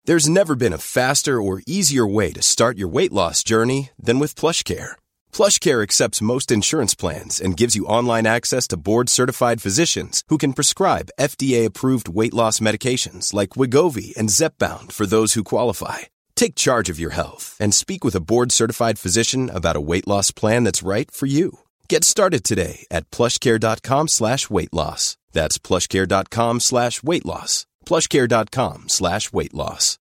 There's never been a faster or easier way to start your weight loss journey than with PlushCare. PlushCare accepts most insurance plans and gives you online access to board-certified physicians who can prescribe FDA-approved weight loss medications like Wegovy and Zepbound for those who qualify. Take charge of your health and speak with a board-certified physician about a weight loss plan that's right for you. Get started today at plushcare.com/weight loss. That's plushcare.com/weight loss. plushcare.com/weight loss.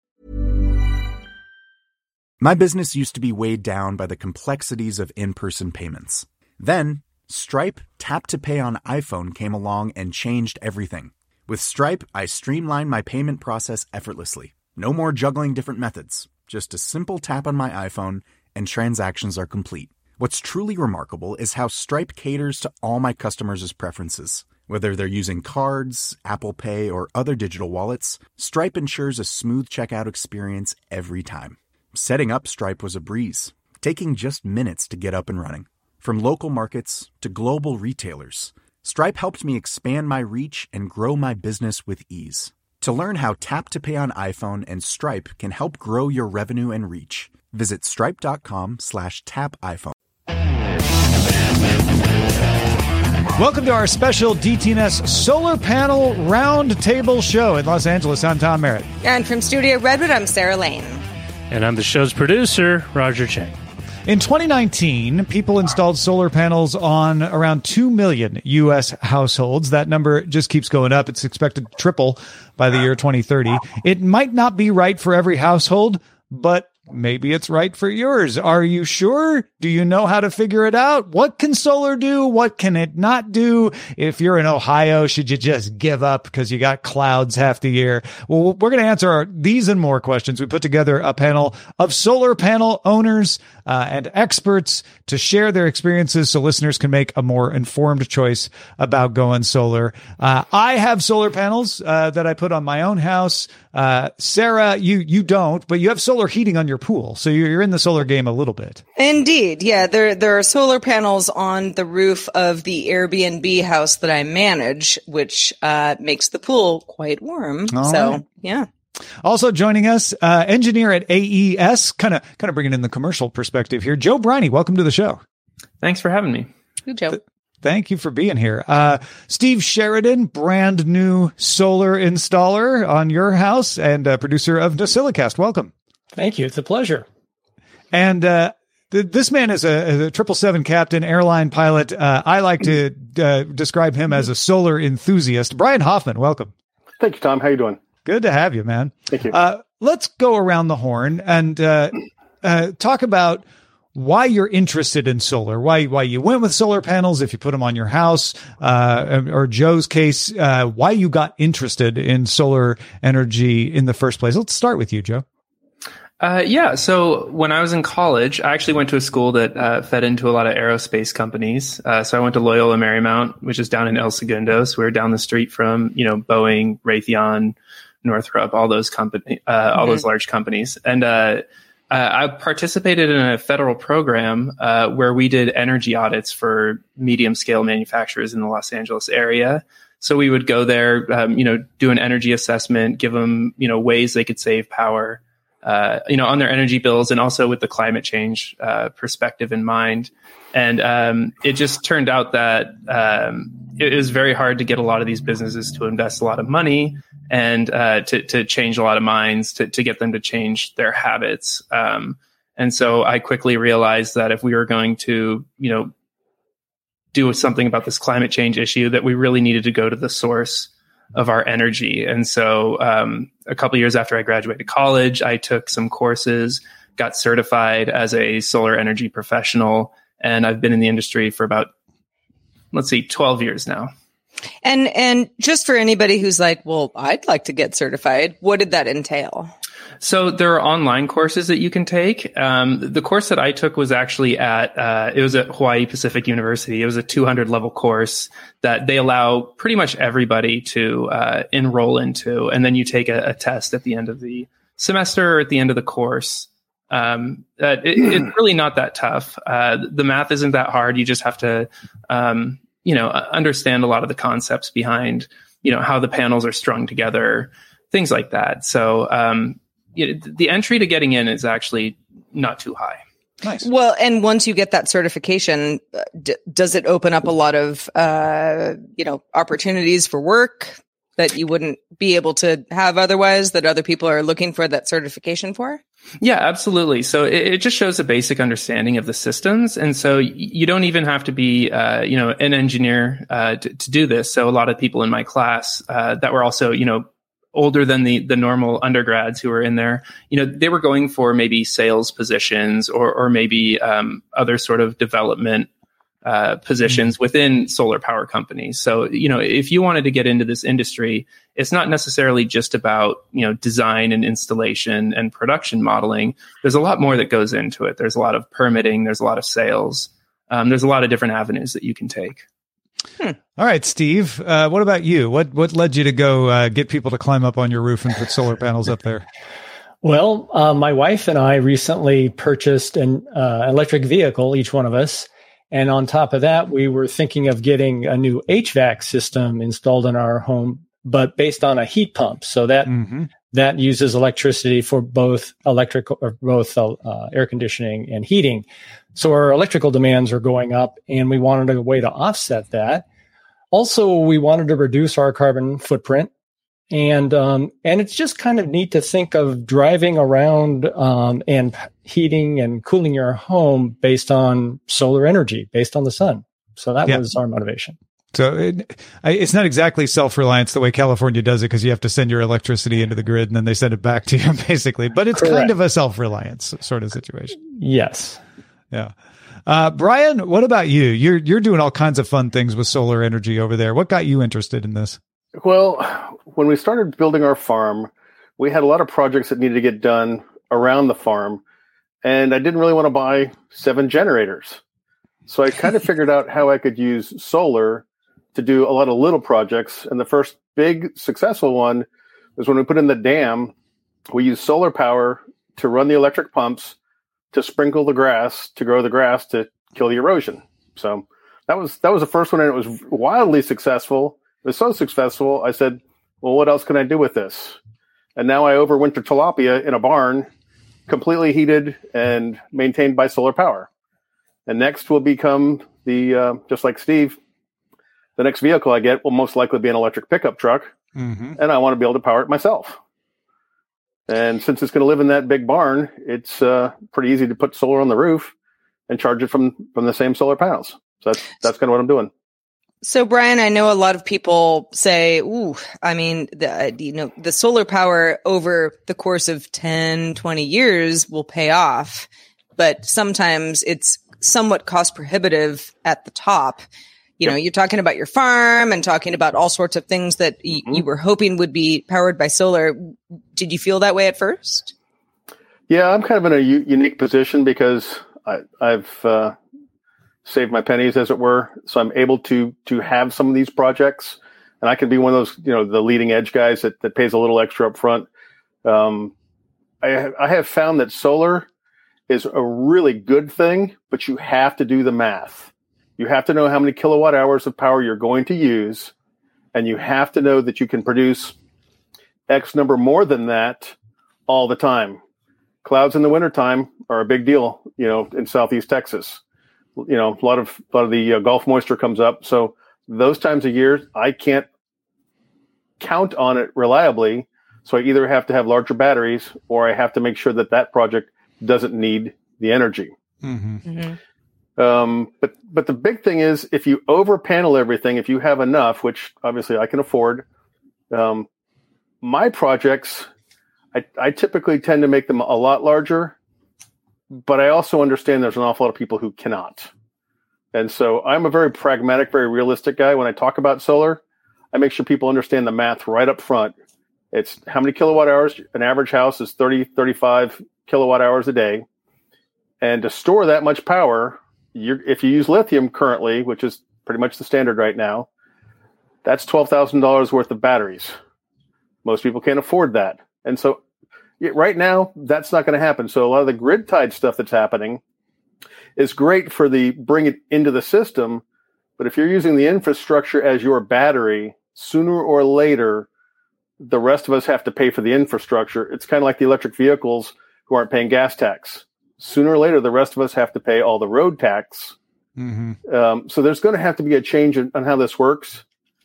My business used to be weighed down by the complexities of in-person payments. Then, Stripe Tap to Pay on iPhone came along and changed everything. With Stripe, I streamlined my payment process effortlessly. No more juggling different methods. Just a simple tap on my iPhone and transactions are complete. What's truly remarkable is how Stripe caters to all my customers' preferences. Whether they're using cards, Apple Pay, or other digital wallets, Stripe ensures a smooth checkout experience every time. Setting up Stripe was a breeze, taking just minutes to get up and running. From local markets to global retailers, Stripe helped me expand my reach and grow my business with ease. To learn how Tap to Pay on iPhone and Stripe can help grow your revenue and reach, visit stripe.com/tapiphone. Welcome to our special DTNS Solar Panel Roundtable Show in Los Angeles. I'm Tom Merritt. And from Studio Redwood, I'm Sarah Lane. And I'm the show's producer, Roger Chang. In 2019, people installed solar panels on around 2 million U.S. households. That number just keeps going up. It's expected to triple by the year 2030. It might not be right for every household, but maybe it's right for yours. Are you sure? Do you know how to figure it out? What can solar do? What can it not do? If you're in Ohio, should you just give up because you got clouds half the year? Well, we're going to answer these and more questions. We put together a panel of solar panel owners and experts to share their experiences so listeners can make a more informed choice about going solar. I have solar panels that I put on my own house. Sarah, you don't, but you have solar heating on your pool, so you're in the solar game a little bit. Indeed, yeah. There are solar panels on the roof of the Airbnb house that I manage, which makes the pool quite warm. Right. Yeah. Also joining us, engineer at AES, kind of bringing in the commercial perspective here, Joe Briney. Welcome to the show. Thanks for having me. Hey, Joe. Thank you for being here. Steve Sheridan, brand new solar installer on your house and producer of Nosilicast. Welcome. Thank you. It's a pleasure. And this man is a 777 captain, airline pilot. I like to describe him as a solar enthusiast. Brian Hoffman, welcome. Thank you, Tom. How you doing? Good to have you, man. Thank you. Let's go around the horn and talk about why you're interested in solar, why you went with solar panels if you put them on your house, or Joe's case, why you got interested in solar energy in the first place. Let's start with you, Joe. So when I was in college, I actually went to a school that fed into a lot of aerospace companies. So I went to Loyola Marymount, which is down in El Segundo. So we were down the street from, Boeing, Raytheon, Northrop, all those those large companies. And I participated in a federal program where we did energy audits for medium scale manufacturers in the Los Angeles area. So we would go there, do an energy assessment, give them, ways they could save power, on their energy bills, and also with the climate change perspective in mind. And it just turned out that it was very hard to get a lot of these businesses to invest a lot of money and to change a lot of minds, to get them to change their habits. And so I quickly realized that if we were going to, do something about this climate change issue, that we really needed to go to the source of our energy. And so a couple of years after I graduated college, I took some courses, got certified as a solar energy professional, and I've been in the industry for about, 12 years now. And just for anybody who's like, well, I'd like to get certified, what did that entail? So there are online courses that you can take. The course that I took was actually it was at Hawaii Pacific University. It was a 200 level course that they allow pretty much everybody to enroll into. And then you take a test at the end of the semester or at the end of the course. It's really not that tough. The math isn't that hard. You just have to, understand a lot of the concepts behind, how the panels are strung together, things like that. So, the entry to getting in is actually not too high. Nice. Well, and once you get that certification, does it open up a lot of, opportunities for work that you wouldn't be able to have otherwise, that other people are looking for that certification for? Yeah, absolutely. So it just shows a basic understanding of the systems. And so you don't even have to be, an engineer to do this. So a lot of people in my class that were also, older than the normal undergrads who were in there, they were going for maybe sales positions or maybe other sort of development positions within solar power companies. So, if you wanted to get into this industry, it's not necessarily just about, design and installation and production modeling. There's a lot more that goes into it. There's a lot of permitting. There's a lot of sales. There's a lot of different avenues that you can take. All right, Steve, what about you? What led you to go get people to climb up on your roof and put solar panels up there? Well, my wife and I recently purchased an electric vehicle, each one of us. And on top of that, we were thinking of getting a new HVAC system installed in our home, but based on a heat pump. So that uses electricity for both air conditioning and heating. So our electrical demands are going up, and we wanted a way to offset that. Also, we wanted to reduce our carbon footprint. And it's just kind of neat to think of driving around and heating and cooling your home based on solar energy, based on the sun. So that was our motivation. So it's not exactly self-reliance the way California does it, because you have to send your electricity into the grid and then they send it back to you, basically. But it's kind of a self-reliance sort of situation. Yes. Yeah. Brian, what about you? You're doing all kinds of fun things with solar energy over there. What got you interested in this? Well, when we started building our farm, we had a lot of projects that needed to get done around the farm, and I didn't really want to buy 7 generators. So I kind of figured out how I could use solar to do a lot of little projects. And the first big successful one was when we put in the dam. We used solar power to run the electric pumps to sprinkle the grass, to grow the grass, to kill the erosion. So that was the first one, and it was wildly successful. It was so successful, I said, well, what else can I do with this? And now I overwinter tilapia in a barn, completely heated and maintained by solar power. And next will become just like Steve, the next vehicle I get will most likely be an electric pickup truck. And I want to be able to power it myself. And since it's going to live in that big barn, it's pretty easy to put solar on the roof and charge it from the same solar panels. So that's kind of what I'm doing. So, Brian, I know a lot of people say, the solar power over the course of 10, 20 years will pay off, but sometimes it's somewhat cost prohibitive at the top. You're talking about your farm and talking about all sorts of things that you were hoping would be powered by solar. Did you feel that way at first? Yeah, I'm kind of in a unique position because I've saved my pennies, as it were. So I'm able to have some of these projects, and I can be one of those, the leading edge guys that pays a little extra up front. I have found that solar is a really good thing, but you have to do the math. You have to know how many kilowatt hours of power you're going to use, and you have to know that you can produce X number more than that all the time. Clouds in the wintertime are a big deal, in Southeast Texas. A lot of the Gulf moisture comes up. So those times of year, I can't count on it reliably. So I either have to have larger batteries, or I have to make sure that project doesn't need the energy. But the big thing is, if you over panel everything, if you have enough, which obviously I can afford, my projects, I typically tend to make them a lot larger, but I also understand there's an awful lot of people who cannot. And so I'm a very pragmatic, very realistic guy. When I talk about solar, I make sure people understand the math right up front. It's how many kilowatt hours. An average house is 30, 35 kilowatt hours a day. And to store that much power, if you use lithium currently, which is pretty much the standard right now, that's $12,000 worth of batteries. Most people can't afford that. And so right now, that's not going to happen. So a lot of the grid tied stuff that's happening is great for bring it into the system. But if you're using the infrastructure as your battery, sooner or later, the rest of us have to pay for the infrastructure. It's kind of like the electric vehicles who aren't paying gas tax. Sooner or later, the rest of us have to pay all the road tax. Mm-hmm. So there's going to have to be a change on how this works.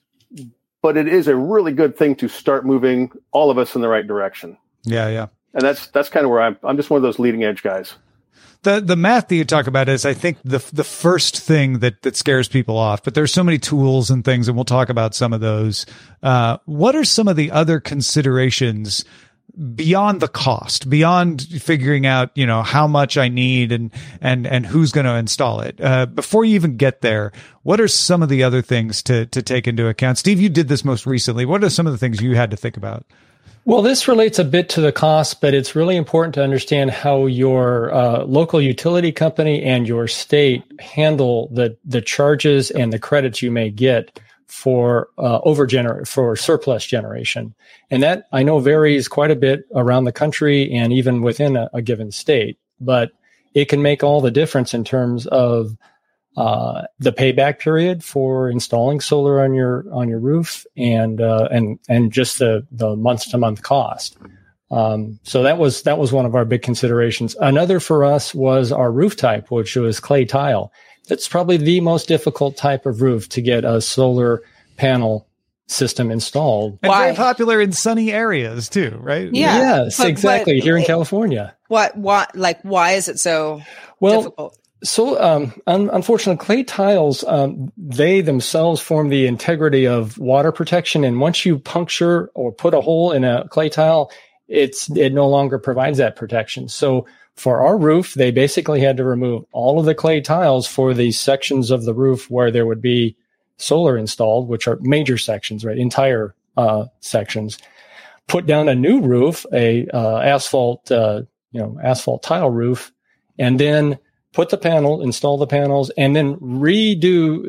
But it is a really good thing to start moving all of us in the right direction. Yeah. And that's kind of where I'm just one of those leading edge guys. The math that you talk about is, I think, the first thing that scares people off. But there's so many tools and things, and we'll talk about some of those. What are some of the other considerations beyond the cost, beyond figuring out, how much I need and who's going to install it? Before you even get there, what are some of the other things to take into account? Steve, you did this most recently. What are some of the things you had to think about? Well, this relates a bit to the cost, but it's really important to understand how your local utility company and your state handle the charges and the credits you may get for for surplus generation. And that, I know, varies quite a bit around the country and even within a given state, but it can make all the difference in terms of the payback period for installing solar on your roof and just the month to month cost. So that was one of our big considerations. Another for us was our roof type, which was clay tile. That's probably the most difficult type of roof to get a solar panel system installed. And very popular in sunny areas too, right? Yeah. Yes, exactly. Here in California. Why is it so difficult? So, unfortunately, clay tiles, they themselves form the integrity of water protection. And once you puncture or put a hole in a clay tile, it no longer provides that protection. So for our roof, they basically had to remove all of the clay tiles for the sections of the roof where there would be solar installed, which are major sections, right? Entire, sections. Put down a new roof, asphalt tile roof, and then put the panel, install the panels, and then redo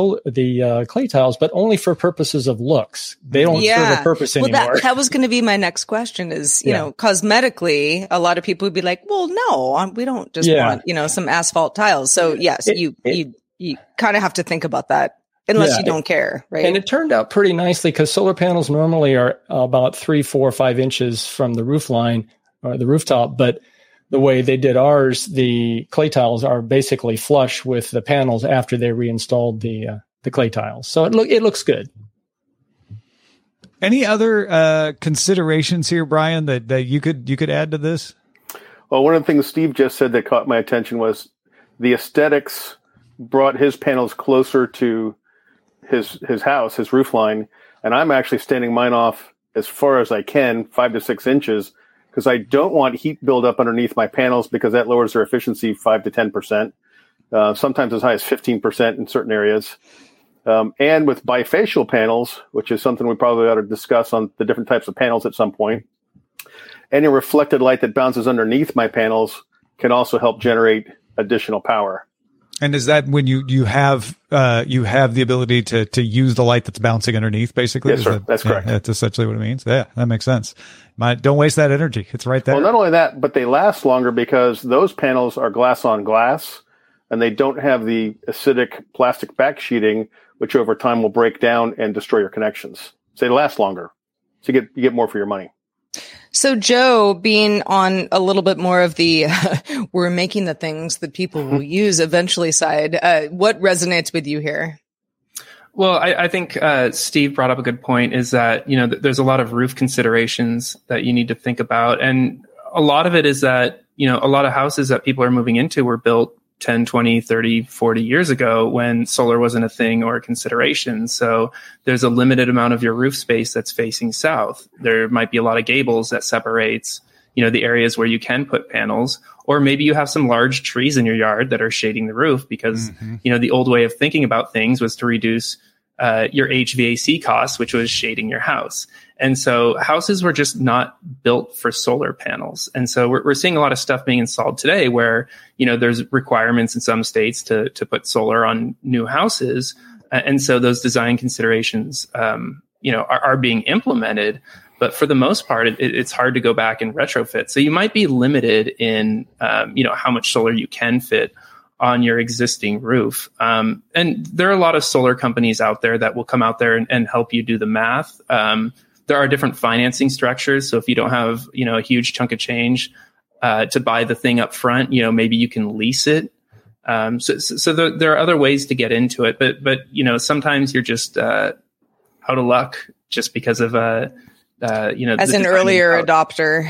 the clay tiles, but only for purposes of looks. They don't serve a purpose anymore. Well, that was going to be my next question is, you know, cosmetically, a lot of people would be like, well, no, we don't just want, some asphalt tiles. So yes, you kind of have to think about that unless you don't care, right? And it turned out pretty nicely because solar panels normally are about 3, 4, 5 inches from the roof line or the rooftop, but the way they did ours, the clay tiles are basically flush with the panels after they reinstalled the clay tiles. So it looks good. Any other considerations here, Brian, that you could add to this? Well, one of the things Steve just said that caught my attention was the aesthetics brought his panels closer to his house, his roof line, and I'm actually standing mine off as far as I can, 5 to 6 inches, because I don't want heat buildup underneath my panels because that lowers their efficiency 5 to 10%, sometimes as high as 15% in certain areas. And with bifacial panels, which is something we probably ought to discuss on the different types of panels at some point, any reflected light that bounces underneath my panels can also help generate additional power. And is that when you have the ability to use the light that's bouncing underneath, basically? Yes, sir. That's correct. That's essentially what it means. Yeah, that makes sense. Don't waste that energy. It's right there. Well, not only that, but they last longer because those panels are glass on glass, and they don't have the acidic plastic back sheeting, which over time will break down and destroy your connections. So they last longer. So you get more for your money. So Joe, being on a little bit more of the we're making the things that people will use eventually side, what resonates with you here? Well, I think Steve brought up a good point is that, there's a lot of roof considerations that you need to think about. And a lot of it is that, a lot of houses that people are moving into were built 10, 20, 30, 40 years ago when solar wasn't a thing or a consideration. So there's a limited amount of your roof space that's facing south. There might be a lot of gables that separates, the areas where you can put panels, or maybe you have some large trees in your yard that are shading the roof because, the old way of thinking about things was to reduce your HVAC costs, which was shading your house. And so houses were just not built for solar panels. And so we're seeing a lot of stuff being installed today where, there's requirements in some states to put solar on new houses. And so those design considerations, are being implemented. But for the most part, it's hard to go back and retrofit. So you might be limited in, how much solar you can fit on your existing roof. And there are a lot of solar companies out there that will come out there and help you do the math. there are different financing structures. So if you don't have, a huge chunk of change to buy the thing up front, maybe you can lease it. So there are other ways to get into it, but sometimes you're just out of luck just because of as an earlier adopter,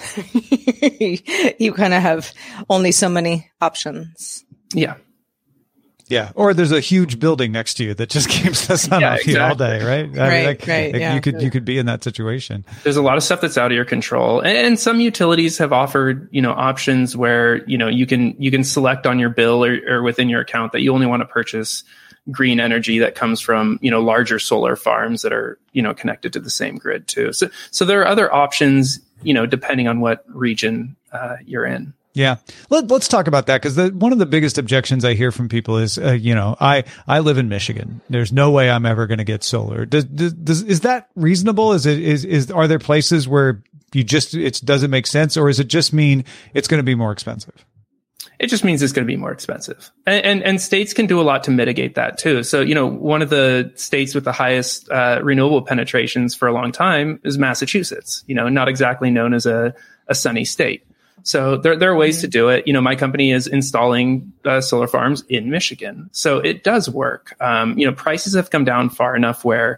you kind of have only so many options. Yeah. Yeah. Or there's a huge building next to you that just keeps the sun off you all day, right? Right. You could be in that situation. There's a lot of stuff that's out of your control. And some utilities have offered, options where, you can select on your bill or within your account that you only want to purchase green energy that comes from, larger solar farms that are, connected to the same grid too. So there are other options, depending on what region you're in. Yeah. Let's talk about that, because one of the biggest objections I hear from people is, I live in Michigan. There's no way I'm ever going to get solar. Is that reasonable? Are there places where it doesn't make sense, or does it just mean it's going to be more expensive? It just means it's going to be more expensive. And states can do a lot to mitigate that too. So, one of the states with the highest renewable penetrations for a long time is Massachusetts, not exactly known as a sunny state. So there are ways to do it. My company is installing solar farms in Michigan. So it does work. Prices have come down far enough where,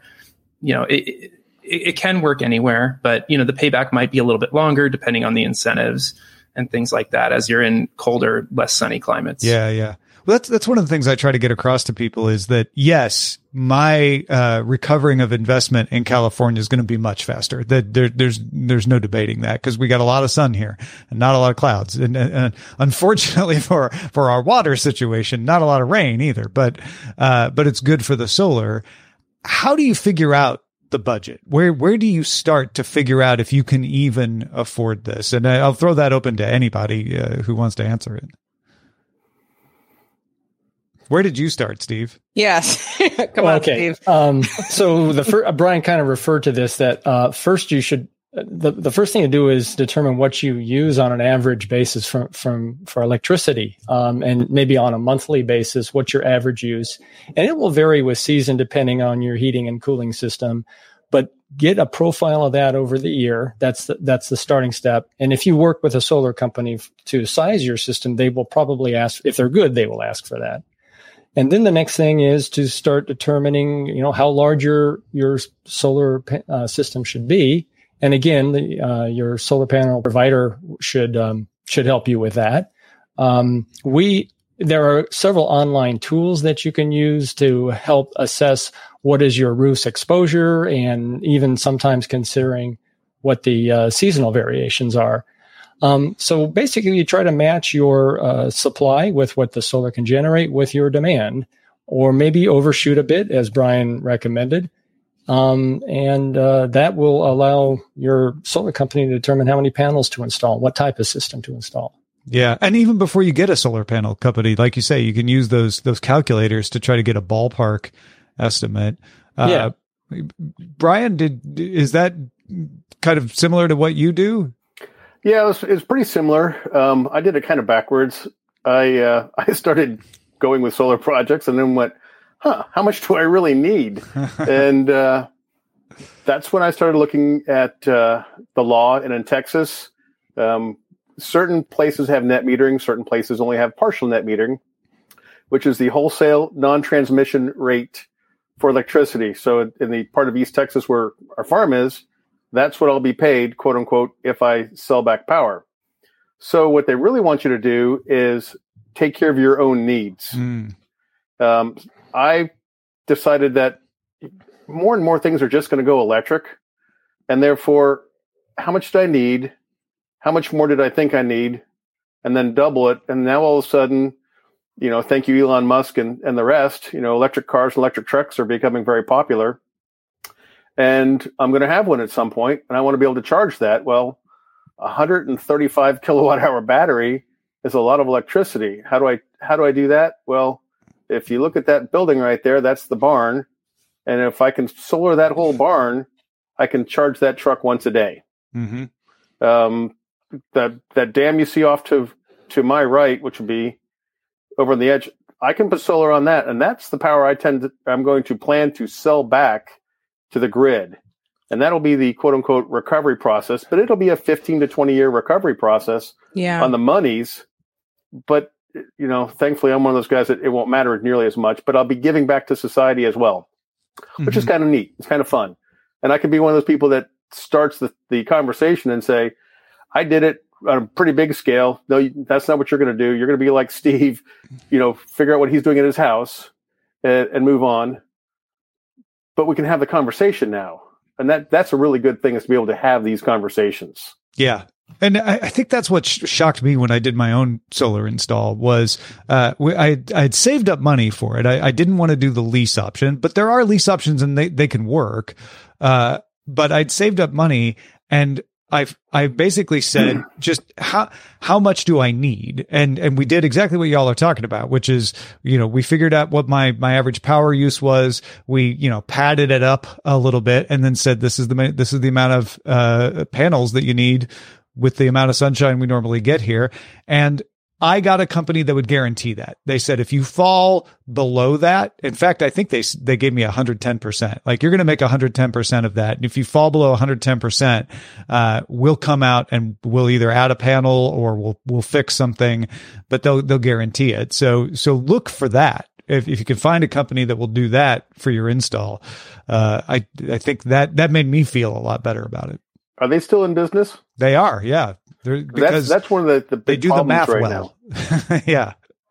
it can work anywhere, but, the payback might be a little bit longer depending on the incentives and things like that as you're in colder, less sunny climates. Yeah, yeah. Well, that's one of the things I try to get across to people is that, yes, my recovering of investment in California is going to be much faster. There's no debating that, because we got a lot of sun here and not a lot of clouds. And unfortunately for our water situation, not a lot of rain either, but it's good for the solar. How do you figure out the budget? Where do you start to figure out if you can even afford this? And I'll throw that open to anybody who wants to answer it. Where did you start, Steve? Yes. Come on, Steve. So Brian kind of referred to this, that first you should, the first thing to do is determine what you use on an average basis for electricity, and maybe on a monthly basis, what's your average use. And it will vary with season depending on your heating and cooling system, but get a profile of that over the year. That's the starting step. And if you work with a solar company to size your system, they will probably ask, if they're good, they will ask for that. And then the next thing is to start determining, how large your solar system should be. And again, your solar panel provider should help you with that. There are several online tools that you can use to help assess what is your roof's exposure, and even sometimes considering what the seasonal variations are. So basically, you try to match your supply with what the solar can generate with your demand, or maybe overshoot a bit, as Brian recommended. And that will allow your solar company to determine how many panels to install, what type of system to install. Yeah. And even before you get a solar panel company, like you say, you can use those calculators to try to get a ballpark estimate. Yeah. Brian, is that kind of similar to what you do? Yeah, it's pretty similar. I did it kind of backwards. I started going with solar projects and then went, how much do I really need? And that's when I started looking at the law. And in Texas, certain places have net metering, certain places only have partial net metering, which is the wholesale non-transmission rate for electricity. So in the part of East Texas where our farm is, that's what I'll be paid, quote unquote, if I sell back power. So what they really want you to do is take care of your own needs. I decided that more and more things are just going to go electric. And therefore, how much did I need? How much more did I think I need? And then double it. And now all of a sudden, thank you, Elon Musk and the rest, electric cars and electric trucks are becoming very popular. And I'm going to have one at some point, and I want to be able to charge that. Well, 135 kilowatt hour battery is a lot of electricity. How do I do that? Well, if you look at that building right there, that's the barn. And if I can solar that whole barn, I can charge that truck once a day. Mm-hmm. That dam you see off to my right, which would be over on the edge, I can put solar on that. And that's the power I'm going to plan to sell back to the grid. And that'll be the quote unquote recovery process, but it'll be a 15 to 20 year recovery process on the monies. But, thankfully I'm one of those guys that it won't matter nearly as much, but I'll be giving back to society as well, which is kind of neat. It's kind of fun. And I can be one of those people that starts the conversation and say, I did it on a pretty big scale. No, that's not what you're going to do. You're going to be like Steve, figure out what he's doing in his house and move on. But we can have the conversation now. And that's a really good thing, is to be able to have these conversations. Yeah. And I think that's what shocked me when I did my own solar install was I'd saved up money for it. I didn't want to do the lease option, but there are lease options and they can work. But I'd saved up money, and I basically said, just how much do I need? And we did exactly what y'all are talking about, which is, we figured out what my average power use was. We, padded it up a little bit and then said, this is the amount of panels that you need with the amount of sunshine we normally get here. And I got a company that would guarantee that. They said, if you fall below that, in fact, I think they gave me 110%. Like, you're going to make 110% of that. And if you fall below 110%, we'll come out and we'll either add a panel or we'll fix something, but they'll guarantee it. So look for that. If you can find a company that will do that for your install, I think that made me feel a lot better about it. Are they still in business? They are. Yeah. Because that's one of the big they do the math right well. Yeah.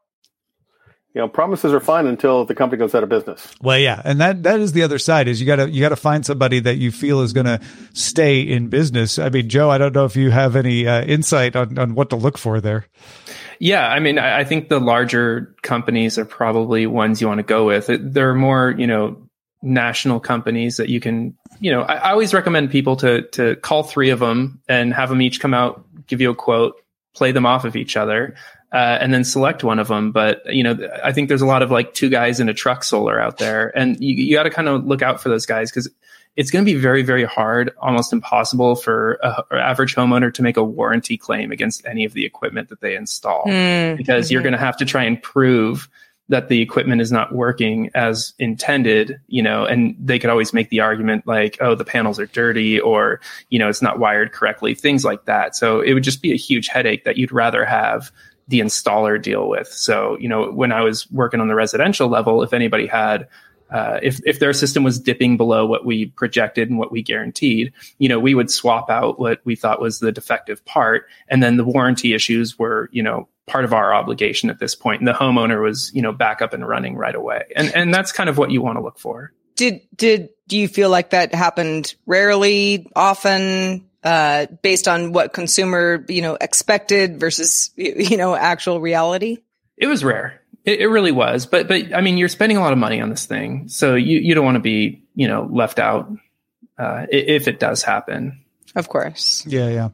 Promises are fine until the company goes out of business. Well, yeah. And that is the other side, is you gotta find somebody that you feel is going to stay in business. I mean, Joe, I don't know if you have any insight on what to look for there. Yeah. I mean, I think the larger companies are probably ones you want to go with. There are more, national companies that you can, I always recommend people to call 3 of them and have them each come out, give you a quote, play them off of each other, and then select one of them. But, I think there's a lot of like 2 guys in a truck solar out there, and you got to kind of look out for those guys, because it's going to be very, very hard, almost impossible for an average homeowner to make a warranty claim against any of the equipment that they install, because you're going to have to try and prove that the equipment is not working as intended, and they could always make the argument like, oh, the panels are dirty, or, it's not wired correctly, things like that. So it would just be a huge headache that you'd rather have the installer deal with. So, when I was working on the residential level, if anybody had, if their system was dipping below what we projected and what we guaranteed, we would swap out what we thought was the defective part. And then the warranty issues were, part of our obligation at this point. And the homeowner was, back up and running right away. And that's kind of what you want to look for. Do you feel like that happened rarely, often, based on what consumer, expected versus, actual reality? It was rare. It really was. But I mean, you're spending a lot of money on this thing. So you don't want to be, left out, if it does happen. Of course. Yeah.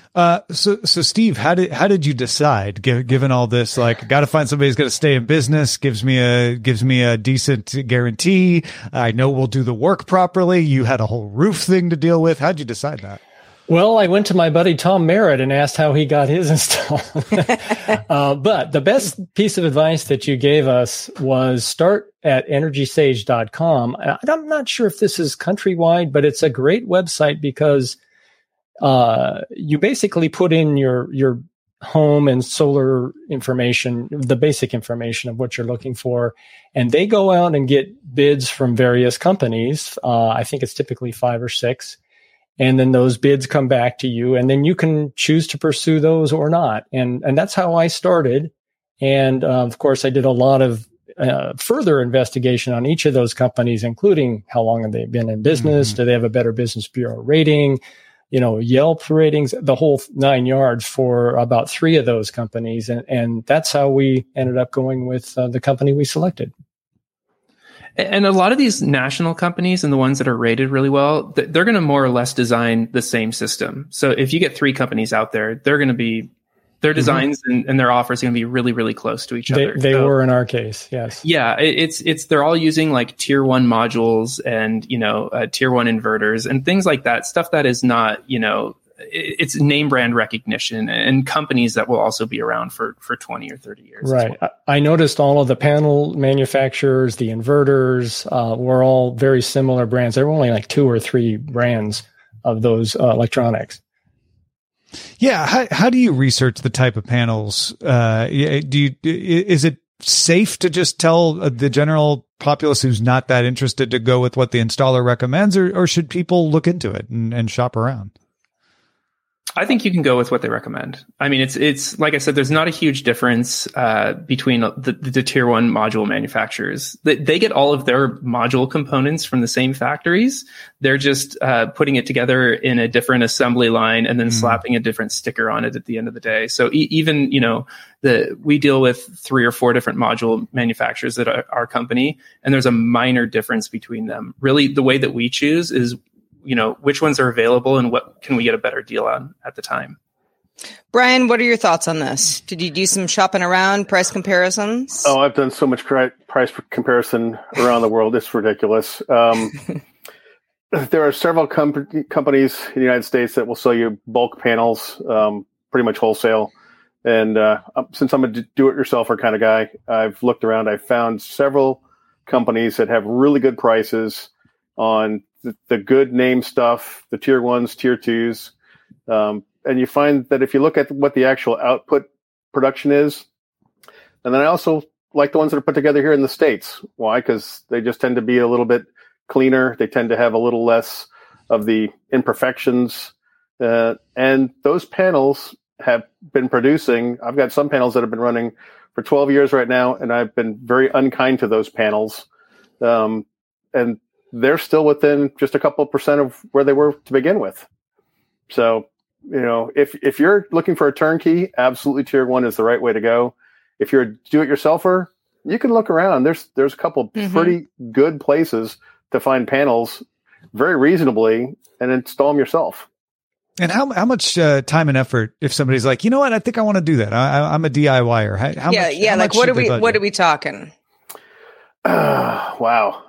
So Steve, how did you decide, given all this, like, got to find somebody who's going to stay in business, gives me a decent guarantee. I know we'll do the work properly. You had a whole roof thing to deal with. How'd you decide that? Well, I went to my buddy Tom Merritt and asked how he got his installed. But the best piece of advice that you gave us was start at EnergySage.com. I'm not sure if this is countrywide, but it's a great website because you basically put in your home and solar information, the basic information of what you're looking for, and they go out and get bids from various companies. I think it's typically 5 or 6. And then those bids come back to you, and then you can choose to pursue those or not. And that's how I started. And of course, I did a lot of further investigation on each of those companies, including how long have they been in business? Mm-hmm. Do they have a Better Business Bureau rating? Yelp ratings, the whole 9 yards for about 3 of those companies. And that's how we ended up going with the company we selected. And a lot of these national companies and the ones that are rated really well, they're going to more or less design the same system. So if you get 3 companies out there, they're going to be, their designs and their offers are going to be really, really close to each other. They were in our case. Yes. Yeah. They're all using like tier 1 modules and, tier 1 inverters and things like that. Stuff that is not, it's name brand recognition and companies that will also be around for 20 or 30 years. Right. Well. I noticed all of the panel manufacturers, the inverters, were all very similar brands. There were only like 2 or 3 brands of those electronics. Yeah. How do you research the type of panels? Is it safe to just tell the general populace who's not that interested to go with what the installer recommends, or should people look into it and shop around? I think you can go with what they recommend. I mean, it's like I said, there's not a huge difference between the tier 1 module manufacturers. They get all of their module components from the same factories. They're just putting it together in a different assembly line and then slapping a different sticker on it at the end of the day. So even, we deal with 3 or 4 different module manufacturers at our company, and there's a minor difference between them. Really, the way that we choose is which ones are available and what can we get a better deal on at the time. Brian, what are your thoughts on this? Did you do some shopping around, price comparisons? Oh, I've done so much price comparison around the world. It's ridiculous. There are several companies in the United States that will sell you bulk panels, pretty much wholesale. And since I'm a do-it-yourselfer kind of guy, I've looked around. I've found several companies that have really good prices on the good name stuff, the tier 1s, tier 2s. And you find that if you look at what the actual output production is, and then I also like the ones that are put together here in the States. Why? Because they just tend to be a little bit cleaner. They tend to have a little less of the imperfections. And those panels have been producing. I've got some panels that have been running for 12 years right now, and I've been very unkind to those panels. And they're still within just a couple of % of where they were to begin with. So, if you're looking for a turnkey, absolutely tier 1 is the right way to go. If you're a do-it-yourselfer, you can look around. There's a couple pretty good places to find panels very reasonably and install them yourself. And how much time and effort, if somebody's like, you know what, I think I want to do that. I'm a DIYer. How much what are we talking? Wow.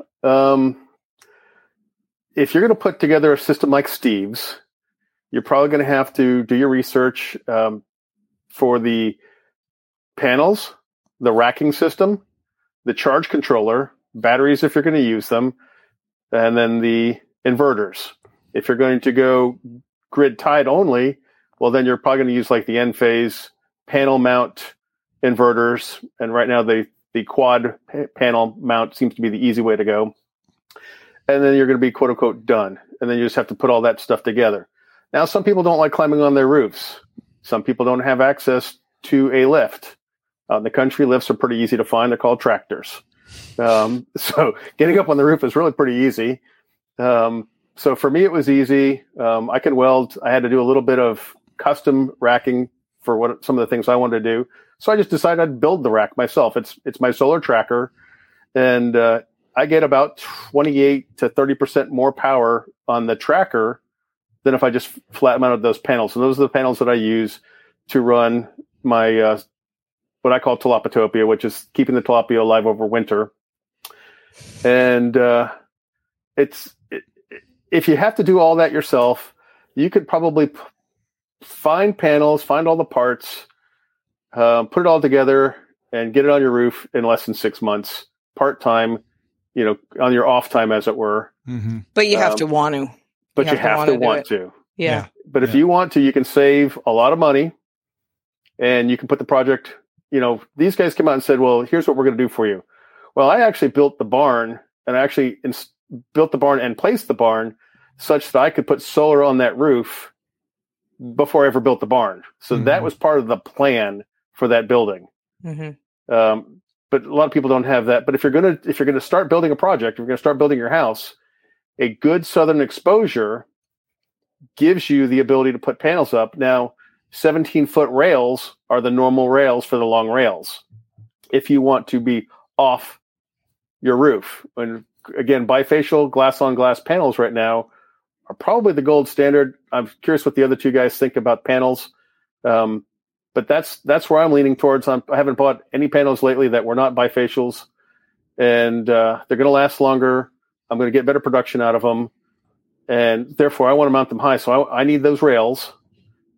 If you're going to put together a system like Steve's, you're probably going to have to do your research for the panels, the racking system, the charge controller, batteries if you're going to use them, and then the inverters. If you're going to go grid tied only, well, then you're probably going to use like the Enphase panel mount inverters. And right now the quad panel mount seems to be the easy way to go. And then you're going to be quote unquote done. And then you just have to put all that stuff together. Now, some people don't like climbing on their roofs. Some people don't have access to a lift. Out in the country, lifts are pretty easy to find. They're called tractors. So getting up on the roof is really pretty easy. So for me, it was easy. I can weld. I had to do a little bit of custom racking for some of the things I wanted to do. So I just decided I'd build the rack myself. It's my solar tracker. And I get about 28 to 30% more power on the tracker than if I just flat mounted those panels. And those are the panels that I use to run my what I call Tilapitopia, which is keeping the tilapia alive over winter. And if you have to do all that yourself, you could probably find panels, find all the parts, put it all together, and get it on your roof in less than 6 months, part-time, on your off time, as it were. Mm-hmm. But you have to want to. But you have to want to. Yeah. But if you want to, you can save a lot of money, and you can put the project, these guys came out and said, well, here's what we're going to do for you. Well, I actually built the barn, and I actually built the barn and placed the barn such that I could put solar on that roof before I ever built the barn. So that was part of the plan for that building. Mm-hmm. But a lot of people don't have that. But if you're going to start building a project, if you're going to start building your house, a good southern exposure gives you the ability to put panels up. Now, 17-foot rails are the normal rails for the long rails. If you want to be off your roof, and again, bifacial glass-on-glass panels right now are probably the gold standard. I'm curious what the other two guys think about panels. But that's where I'm leaning towards. I haven't bought any panels lately that were not bifacials, and they're going to last longer. I'm going to get better production out of them, and therefore I want to mount them high. So I need those rails,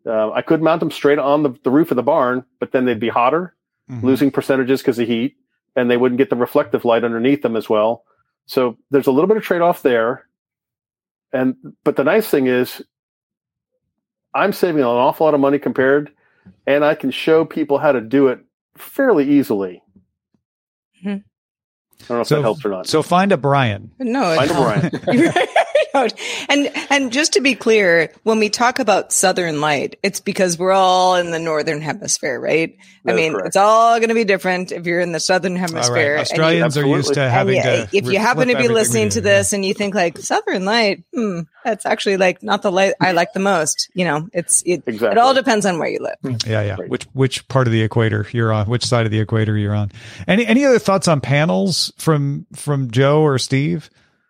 I could mount them straight on the roof of the barn, but then they'd be hotter, losing percentages because of heat, and they wouldn't get the reflective light underneath them as well. So there's a little bit of trade-off there. But the nice thing is I'm saving an awful lot of money compared, and I can show people how to do it fairly easily. I don't know if that helps or not. So find a Brian. No, find a Brian. And just to be clear, when we talk about Southern Light, it's because we're all in the Northern Hemisphere, right? That's correct. It's all going to be different if you're in the Southern Hemisphere. Right. Australians are used to having to. If you happen to be listening to this and you think like Southern Light, that's actually like not the light I like the most. You know, it all depends on where you live. Yeah. Right. Which part of the equator you're on? Which side of the equator you're on? Any other thoughts on panels from Joe or Steve?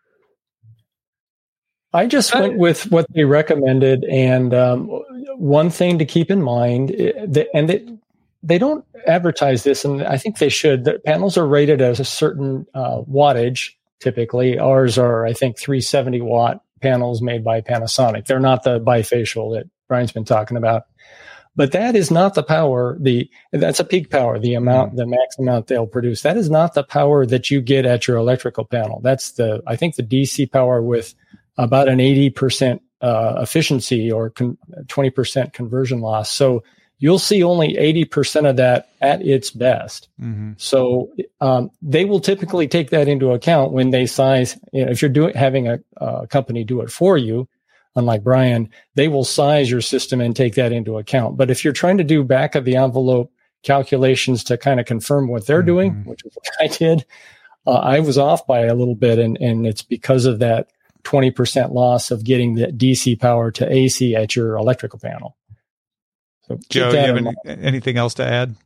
I just went with what they recommended, and one thing to keep in mind, they don't advertise this, and I think they should. The panels are rated as a certain wattage. Typically, ours are, I think, 370 watt panels made by Panasonic. They're not the bifacial that Brian's been talking about, but that is not the power. That's a peak power, the max amount they'll produce. That is not the power that you get at your electrical panel. That's I think the DC power with about an 80% efficiency or 20% conversion loss. So you'll see only 80% of that at its best. So they will typically take that into account when they size. You know, if you're having a company do it for you, unlike Brian, they will size your system and take that into account. But if you're trying to do back of the envelope calculations to kind of confirm what they're doing, which is what I did, I was off by a little bit, and it's because of that 20% loss of getting the DC power to AC at your electrical panel. So Joe, do you have anything else to add?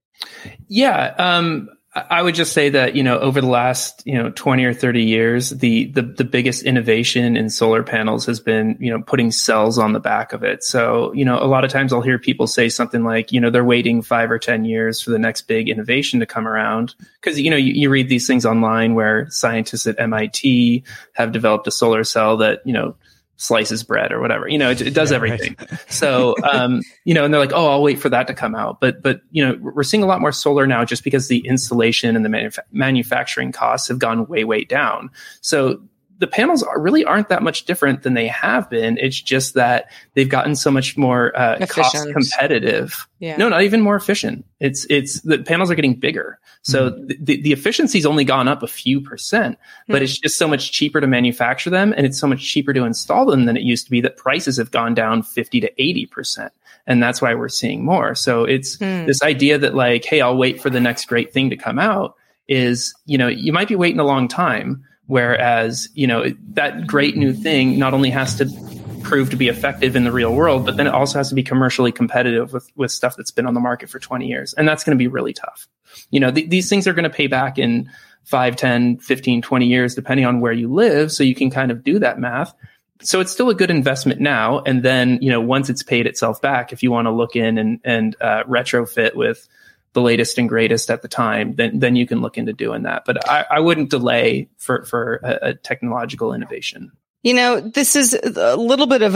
Yeah. I would just say that, over the last, 20 or 30 years, the biggest innovation in solar panels has been, putting cells on the back of it. So, a lot of times I'll hear people say something like, they're waiting 5 or 10 years for the next big innovation to come around. Cause, you read these things online where scientists at MIT have developed a solar cell that, slices bread or whatever, it does everything. Right. So, and they're like, oh, I'll wait for that to come out. But, we're seeing a lot more solar now just because the installation and the manufacturing costs have gone way, way down. So the panels really aren't that much different than they have been. It's just that they've gotten so much more cost competitive. Yeah. No, not even more efficient. It's the panels are getting bigger. So the efficiency's only gone up a few %, but it's just so much cheaper to manufacture them, and it's so much cheaper to install them than it used to be that prices have gone down 50 to 80%. And that's why we're seeing more. So it's this idea that like, hey, I'll wait for the next great thing to come out is, you might be waiting a long time. Whereas, that great new thing not only has to prove to be effective in the real world, but then it also has to be commercially competitive with stuff that's been on the market for 20 years. And that's going to be really tough. These things are going to pay back in 5, 10, 15, 20 years, depending on where you live. So you can kind of do that math. So it's still a good investment now. And then, once it's paid itself back, if you want to look in and retrofit with the latest and greatest at the time, then you can look into doing that. But I wouldn't delay for a technological innovation. This is a little bit of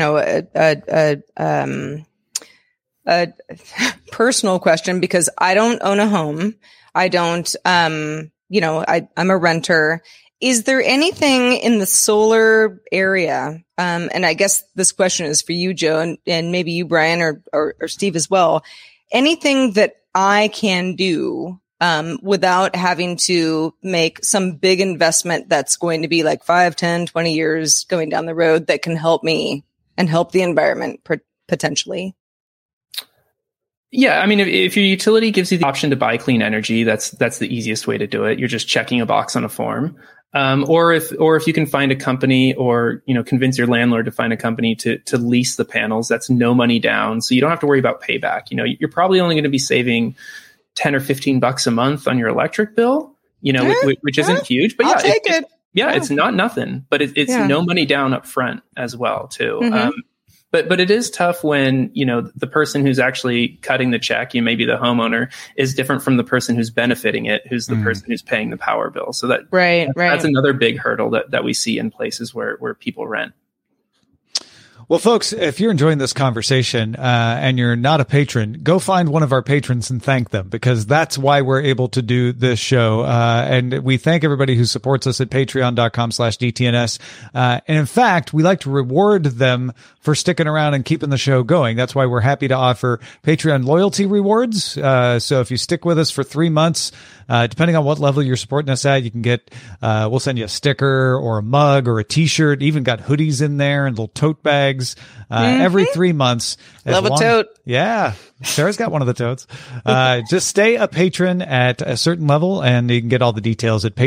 a personal question because I don't own a home. I don't, I'm a renter. Is there anything in the solar area? And I guess this question is for you, Joe, and maybe you, Brian, or Steve as well. Anything that I can do without having to make some big investment that's going to be like 5, 10, 20 years going down the road that can help me and help the environment potentially? Yeah, I mean, if your utility gives you the option to buy clean energy, that's the easiest way to do it. You're just checking a box on a form. Or if you can find a company or, convince your landlord to find a company to lease the panels, that's no money down. So you don't have to worry about payback. You're probably only going to be saving $10 or $15 a month on your electric bill, which isn't huge, but I'll take it. It's not nothing, but it's no money down up front as well too. But it is tough when, the person who's actually cutting the check, maybe the homeowner, is different from the person who's benefiting it, who's the person who's paying the power bill. So that's another big hurdle that we see in places where people rent. Well, folks, if you're enjoying this conversation and you're not a patron, go find one of our patrons and thank them, because that's why we're able to do this show. And we thank everybody who supports us at patreon.com/DTNS. And in fact, we like to reward them for sticking around and keeping the show going. That's why we're happy to offer Patreon loyalty rewards. So if you stick with us for 3 months, depending on what level you're supporting us at, you can get, we'll send you a sticker or a mug or a t-shirt, even got hoodies in there and little tote bags, every 3 months. Love a tote. Yeah. Sarah's got one of the totes. Just stay a patron at a certain level and you can get all the details at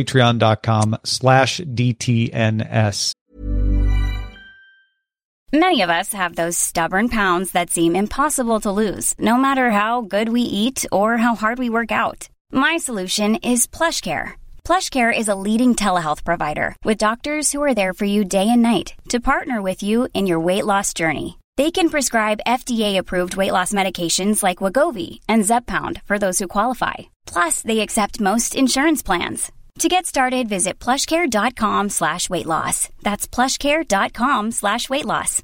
patreon.com/DTNS. Many of us have those stubborn pounds that seem impossible to lose, no matter how good we eat or how hard we work out. My solution is PlushCare. PlushCare is a leading telehealth provider with doctors who are there for you day and night to partner with you in your weight loss journey. They can prescribe FDA-approved weight loss medications like Wegovy and Zepbound for those who qualify. Plus, they accept most insurance plans. To get started, visit plushcare.com/weightloss. That's plushcare.com/weightloss.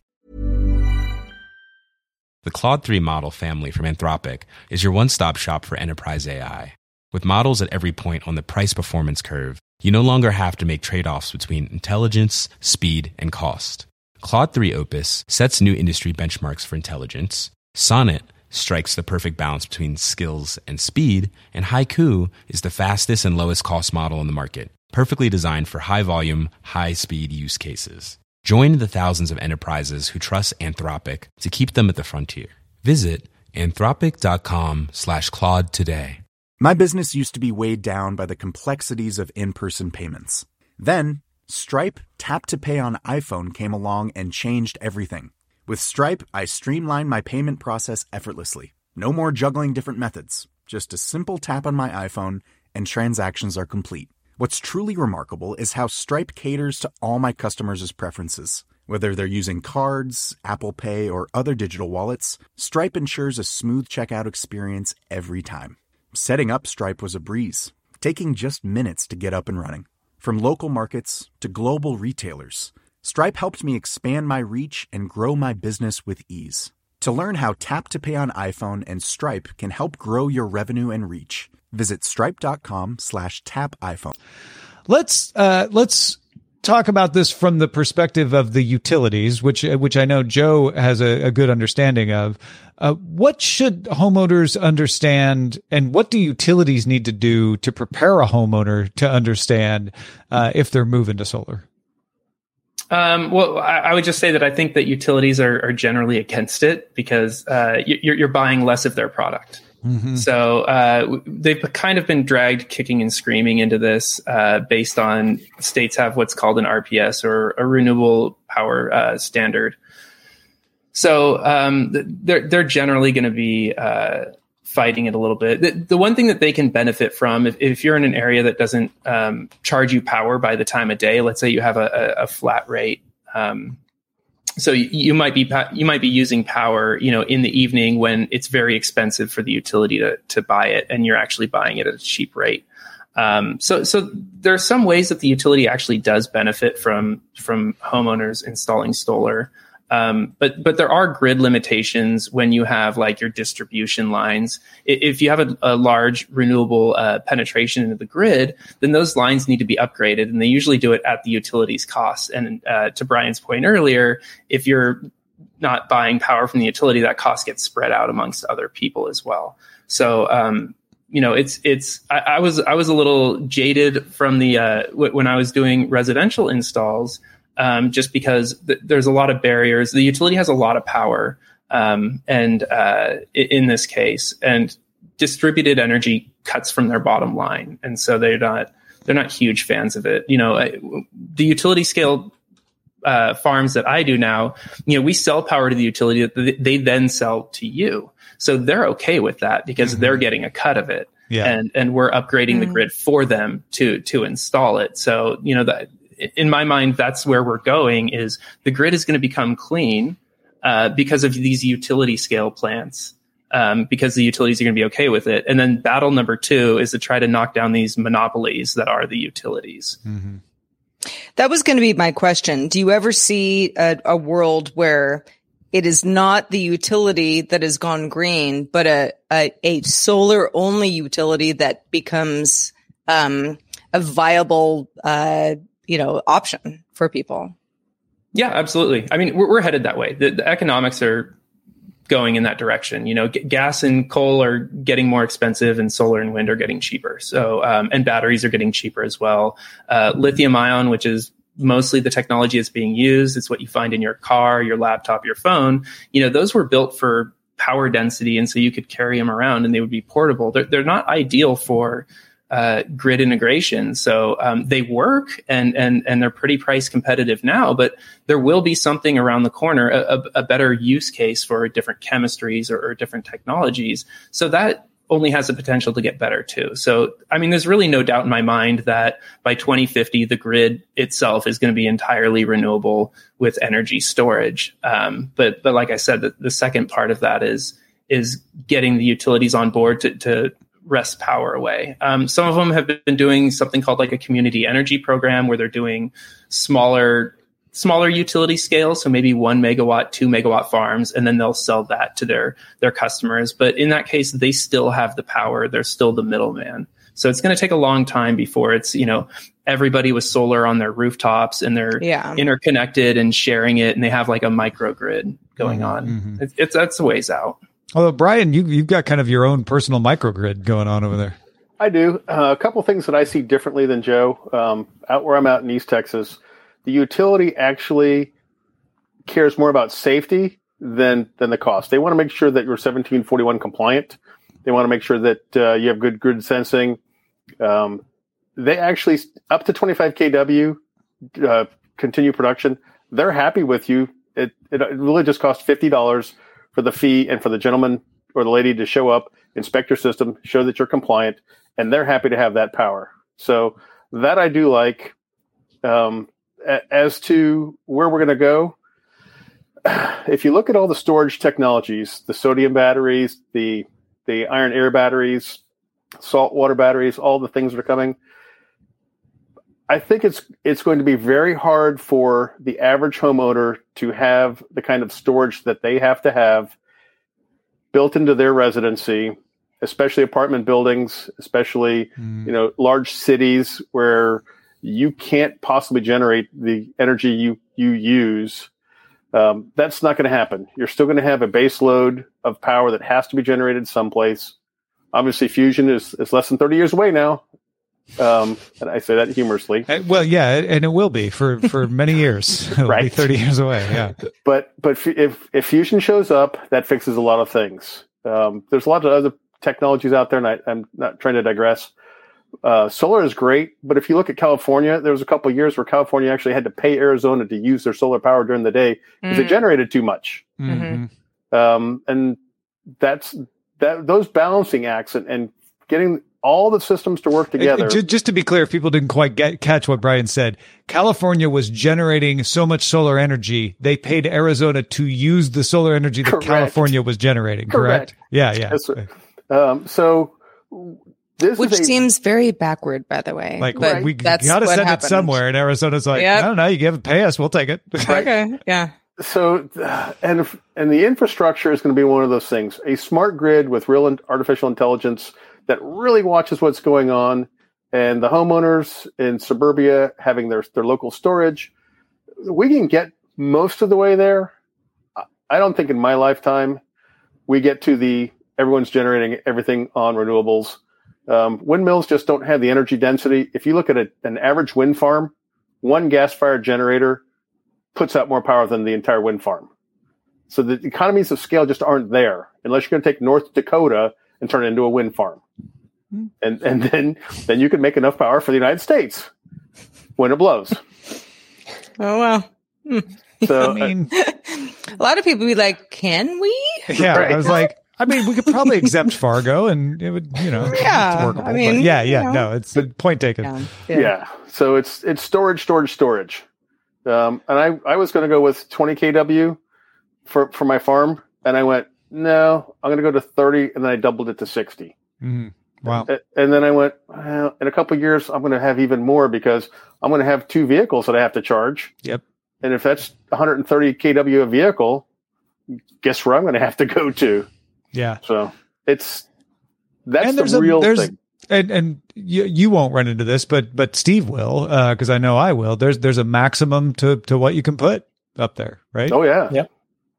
The Claude 3 model family from Anthropic is your one-stop shop for enterprise AI. With models at every point on the price-performance curve, you no longer have to make trade-offs between intelligence, speed, and cost. Claude 3 Opus sets new industry benchmarks for intelligence. Sonnet strikes the perfect balance between skills and speed, and Haiku is the fastest and lowest cost model in the market, perfectly designed for high-volume, high-speed use cases. Join the thousands of enterprises who trust Anthropic to keep them at the frontier. Visit anthropic.com/Claude today. My business used to be weighed down by the complexities of in-person payments. Then, Stripe Tap to Pay on iPhone came along and changed everything. With Stripe, I streamlined my payment process effortlessly. No more juggling different methods. Just a simple tap on my iPhone and transactions are complete. What's truly remarkable is how Stripe caters to all my customers' preferences. Whether they're using cards, Apple Pay, or other digital wallets, Stripe ensures a smooth checkout experience every time. Setting up Stripe was a breeze, taking just minutes to get up and running. From local markets to global retailers, Stripe helped me expand my reach and grow my business with ease. To learn how Tap to Pay on iPhone and Stripe can help grow your revenue and reach, visit stripe.com/tapiphone. Let's talk about this from the perspective of the utilities, which I know Joe has a good understanding of. What should homeowners understand, and what do utilities need to do to prepare a homeowner to understand if they're moving to solar? Well, I would just say that I think that utilities are generally against it because you're buying less of their product. Mm-hmm. So they've kind of been dragged kicking and screaming into this based on states have what's called an RPS or a renewable power standard. So they're generally going to be fighting it a little bit. The one thing that they can benefit from, if you're in an area that doesn't charge you power by the time of day, let's say you have a flat rate. So you might be using power, in the evening when it's very expensive for the utility to buy it, and you're actually buying it at a cheap rate. So there are some ways that the utility actually does benefit from homeowners installing solar. But there are grid limitations when you have like your distribution lines. If you have a large renewable penetration into the grid, then those lines need to be upgraded, and they usually do it at the utility's cost. And to Brian's point earlier, if you're not buying power from the utility, that cost gets spread out amongst other people as well. So I was a little jaded from the when I was doing residential installs. Just because there's a lot of barriers. The utility has a lot of power, and in this case, and distributed energy cuts from their bottom line, and so they're not huge fans of it. The utility scale farms that I do now, we sell power to the utility that they then sell to you, so they're okay with that because they're getting a cut of it, and we're upgrading the grid for them to install it. So that. In my mind, that's where we're going, is the grid is going to become clean because of these utility scale plants, because the utilities are going to be okay with it. And then battle number 2 is to try to knock down these monopolies that are the utilities. Mm-hmm. That was going to be my question. Do you ever see a world where it is not the utility that has gone green, but a solar only utility that becomes a viable option for people? Yeah, absolutely. I mean, we're headed that way. The economics are going in that direction. Gas and coal are getting more expensive, and solar and wind are getting cheaper. So, and batteries are getting cheaper as well. Lithium ion, which is mostly the technology that's being used, it's what you find in your car, your laptop, your phone. Those were built for power density, and so you could carry them around, and they would be portable. They're not ideal for grid integration. So they work and they're pretty price competitive now, but there will be something around the corner, a better use case for different chemistries or different technologies. So that only has the potential to get better too. So, I mean, there's really no doubt in my mind that by 2050, the grid itself is going to be entirely renewable with energy storage. But like I said, the second part of that is getting the utilities on board to wrest power away. Some of them have been doing something called like a community energy program, where they're doing smaller utility scale. So maybe 1 megawatt, 2 megawatt farms, and then they'll sell that to their customers. But in that case, they still have the power. They're still the middleman. So it's going to take a long time before it's, everybody with solar on their rooftops and they're interconnected and sharing it, and they have like a microgrid going on. That's a ways out. Although, Brian, you've got kind of your own personal microgrid going on over there. I do. A couple things that I see differently than Joe. Out where I'm out in East Texas, the utility actually cares more about safety than the cost. They want to make sure that you're 1741 compliant. They want to make sure that you have good grid sensing. They actually, up to 25 kW, continue production. They're happy with you. It really just costs $50 for the fee and for the gentleman or the lady to show up, inspect your system, show that you're compliant, and they're happy to have that power. So that I do like. As to where we're going to go, if you look at all the storage technologies, the sodium batteries, the iron air batteries, salt water batteries, all the things that are coming, I think it's going to be very hard for the average homeowner to have the kind of storage that they have to have built into their residency, especially apartment buildings, especially large cities where you can't possibly generate the energy you use. That's not going to happen. You're still going to have a base load of power that has to be generated someplace. Obviously, fusion is less than 30 years away now. And I say that humorously. Well, yeah, and it will be for many years. It'll be 30 years away, yeah. But if fusion shows up, that fixes a lot of things. There's a lot of other technologies out there, and I'm not trying to digress. Solar is great, but if you look at California, there was a couple of years where California actually had to pay Arizona to use their solar power during the day because it generated too much. And those balancing acts and getting all the systems to work together. Just to be clear, if people didn't quite catch what Brian said, California was generating so much solar energy, they paid Arizona to use the solar energy that California was generating, correct? Yeah. Yes, so this seems very backward, by the way. Like, we got to send it somewhere, and Arizona's like, I don't know, you have to pay us, we'll take it. Okay, yeah. So, and the infrastructure is going to be one of those things. A smart grid with real artificial intelligence that really watches what's going on, and the homeowners in suburbia having their local storage. We can get most of the way there. I don't think in my lifetime we get to everyone's generating everything on renewables. Windmills just don't have the energy density. If you look at an average wind farm, one gas-fired generator puts out more power than the entire wind farm. So the economies of scale just aren't there unless you're going to take North Dakota and turn it into a wind farm. And then you can make enough power for the United States when it blows. Oh, well. So, I mean, a lot of people be like, can we? Yeah, right. I was like, we could probably exempt Fargo and it would, it's workable. I mean, no, it's the point taken. Yeah. So it's storage. And I was going to go with 20 kW for my farm. And I went, no, I'm going to go to 30. And then I doubled it to 60. Wow. And then I went, well, in a couple of years, I'm going to have even more because I'm going to have 2 vehicles that I have to charge. Yep. And if that's 130 kW a vehicle, guess where I'm going to have to go to? Yeah. So that's the real thing. And you won't run into this, but Steve will, because I know I will. There's a maximum to what you can put up there, right? Oh yeah. Yep.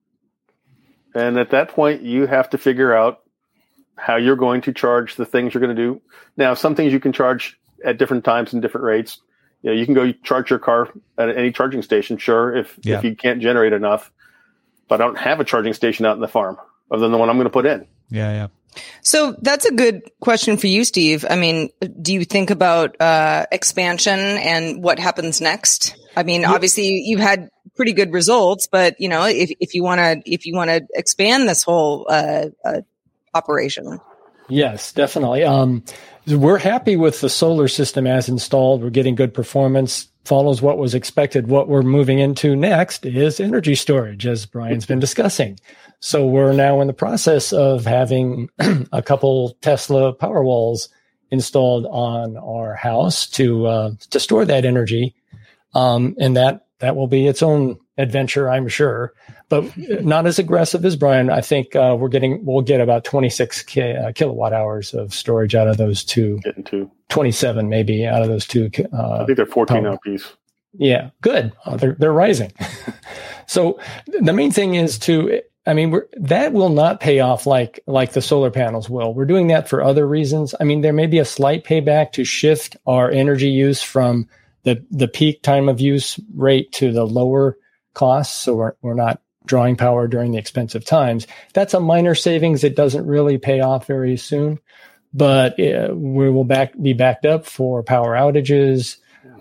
And at that point, you have to figure out how you're going to charge the things you're going to do. Now, some things you can charge at different times and different rates. You know, you can go charge your car at any charging station, sure, if you can't generate enough. But I don't have a charging station out in the farm other than the one I'm going to put in. Yeah. So that's a good question for you, Steve. I mean, do you think about expansion and what happens next? I mean, obviously you've had pretty good results, but you know, if you want to expand this whole operation. Yes, definitely. We're happy with the solar system as installed. We're getting good performance, follows what was expected. What we're moving into next is energy storage, as Brian's been discussing. So we're now in the process of having a couple Tesla Powerwalls installed on our house to store that energy. And that will be its own adventure, I'm sure, but not as aggressive as Brian. I think we'll get about 26 kilowatt hours of storage out of those two. Getting to 27 maybe out of those two. I think they're 14 now piece. Yeah, good. They're rising. So the main thing is that will not pay off like the solar panels will. We're doing that for other reasons. I mean, there may be a slight payback to shift our energy use from the peak time of use rate to the lower costs. So we're not drawing power during the expensive times. That's a minor savings. It doesn't really pay off very soon, but we will be backed up for power outages.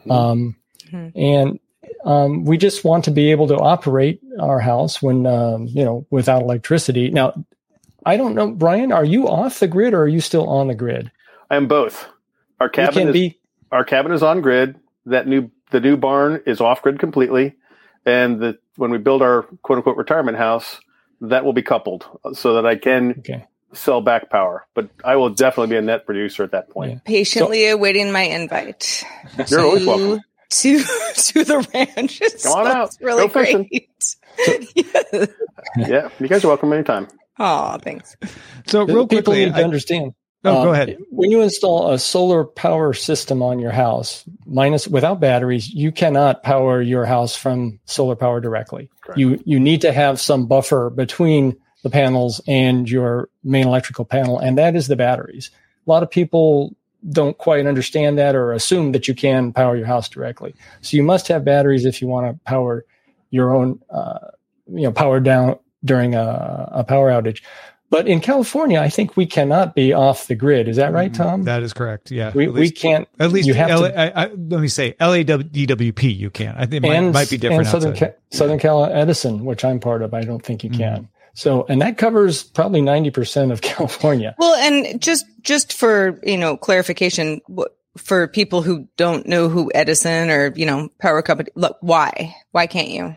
And we just want to be able to operate our house when, without electricity. Now, I don't know, Brian, are you off the grid or are you still on the grid? I am both. Our cabin is on grid. The new barn is off grid completely. And when we build our quote unquote retirement house, that will be coupled so that I can sell back power. But I will definitely be a net producer at that point. Yeah. Patiently awaiting my invite. You're always welcome. To the ranch. Come on out. Really Go fishing. Great. Yeah, you guys are welcome anytime. Oh, thanks. So real quickly, people need to understand. Go ahead. When you install a solar power system on your house, without batteries, you cannot power your house from solar power directly. Correct. You need to have some buffer between the panels and your main electrical panel, and that is the batteries. A lot of people don't quite understand that or assume that you can power your house directly. So you must have batteries if you want to power your own, power down during a power outage. But in California, I think we cannot be off the grid. Is that right, Tom? That is correct. Yeah, we can't. At least you have let me say LADWP. You can. I think it might be different. And Southern Cal Edison, which I'm part of, I don't think you can. So, and that covers probably 90% of California. Well, and just for clarification, for people who don't know who Edison or power company, look, why can't you?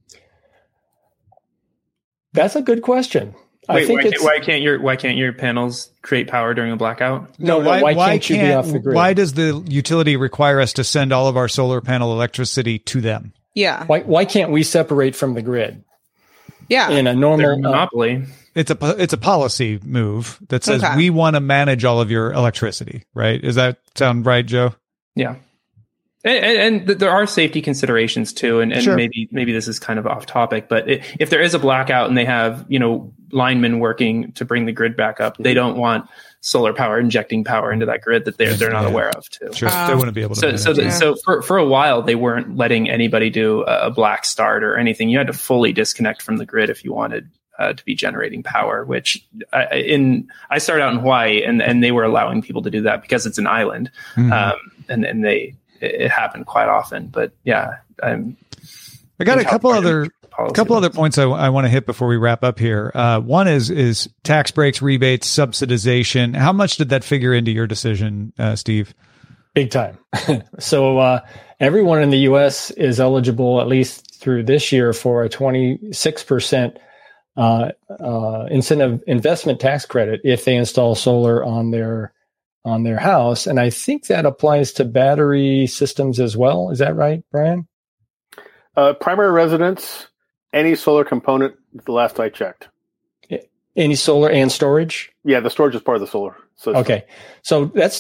That's a good question. Wait, why can't your panels create power during a blackout? No, why can't you be off the grid? Why does the utility require us to send all of our solar panel electricity to them? Yeah. Why can't we separate from the grid? Yeah. In a normal monopoly. It's a policy move that says we want to manage all of your electricity, right? Does that sound right, Joe? Yeah. And there are safety considerations too, and sure. maybe this is kind of off topic, but if there is a blackout and they have linemen working to bring the grid back up, they don't want solar power injecting power into that grid that they're not aware of too. Sure, they wouldn't be able to. So for a while they weren't letting anybody do a black start or anything. You had to fully disconnect from the grid if you wanted to be generating power. Which I started out in Hawaii, and they were allowing people to do that because it's an island, and it happened quite often. But yeah, I got a couple other points I want to hit before we wrap up here. One is tax breaks, rebates, subsidization. How much did that figure into your decision, Steve? Big time. So everyone in the U.S. is eligible, at least through this year, for a 26% incentive investment tax credit if they install solar on their on their house. And I think that applies to battery systems as well. Is that right, Brian? Primary residence, any solar component, the last I checked. Any solar and storage? Yeah, the storage is part of the solar system. Okay. So that's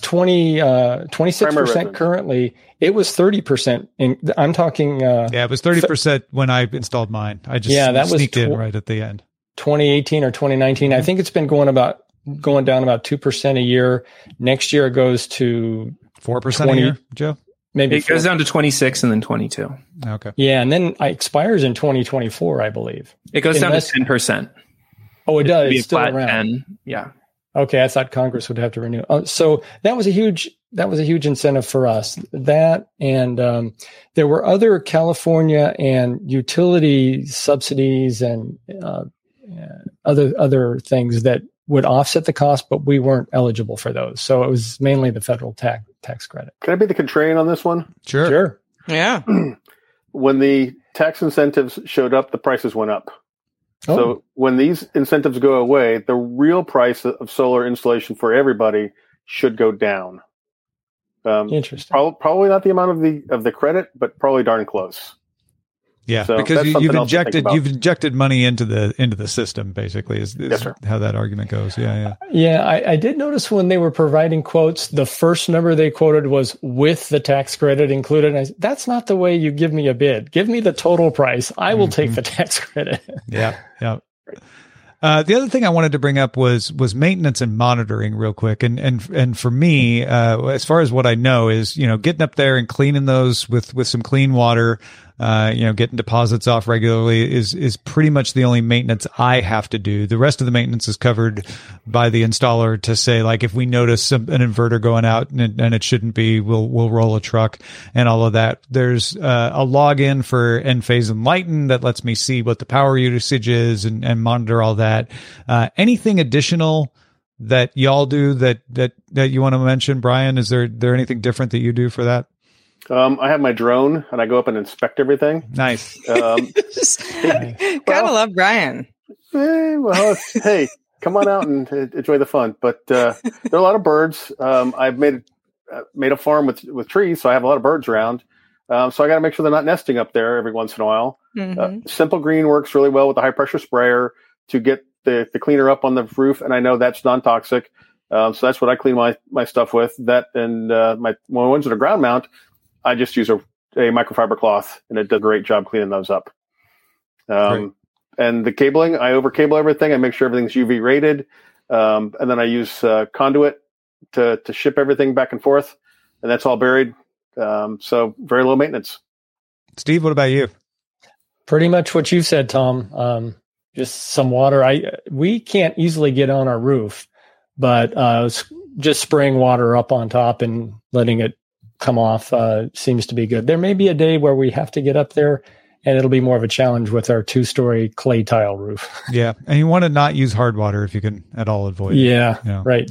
26% currently. It was 30%. I'm talking. It was 30% when I installed mine. I just sneaked in right at the end. 2018 or 2019. I think it's been going down about 2% a year. Next year it goes to 4% a year, Joe? Maybe it goes down to 26 and then 22. Okay. Yeah, and then it expires in 2024, I believe. It goes down to 10%. Oh, it does. It's still flat around. 10. Yeah. Okay, I thought Congress would have to renew. So that was a huge incentive for us. That and there were other California and utility subsidies and other things that would offset the cost, but we weren't eligible for those. So it was mainly the federal tax credit. Can I be the contrarian on this one? Sure. Yeah. When the tax incentives showed up, the prices went up. Oh. So when these incentives go away, the real price of solar installation for everybody should go down. Interesting. Probably not the amount of the credit, but probably darn close. Yeah, so because you've injected money into the system. Basically, is yes, how that argument goes. Yeah. I did notice when they were providing quotes, the first number they quoted was with the tax credit included. And I said, that's not the way you give me a bid. Give me the total price. I will take the tax credit. Yeah. The other thing I wanted to bring up was maintenance and monitoring real quick. And for me, as far as what I know is, getting up there and cleaning those with some clean water, getting deposits off regularly is pretty much the only maintenance I have to do. The rest of the maintenance is covered by the installer to say, like, if we notice an inverter going out and it shouldn't be, we'll roll a truck and all of that. There's a login for Enphase Enlighten that lets me see what the power usage is and monitor all that. Anything additional that y'all do that you want to mention, Brian? Is there anything different that you do for that? I have my drone and I go up and inspect everything. Nice. Gotta love Brian. Hey, come on out and enjoy the fun. But there are a lot of birds. I've made a farm with trees, so I have a lot of birds around. So I got to make sure they're not nesting up there every once in a while. Mm-hmm. Simple Green works really well with the high pressure sprayer to get the cleaner up on the roof, and I know that's non-toxic. So that's what I clean my stuff with. That and my ones that are ground mount, I just use a microfiber cloth, and it does a great job cleaning those up. And the cabling, I overcable everything. I make sure everything's UV rated. And then I use conduit to ship everything back and forth, and that's all buried. So very low maintenance. Steve, what about you? Pretty much what you said, Tom. Just some water. We can't easily get on our roof, but just spraying water up on top and letting it come off seems to be good. There may be a day where we have to get up there, and it'll be more of a challenge with our 2-story clay tile roof. Yeah, and you want to not use hard water if you can at all avoid it. Yeah, right.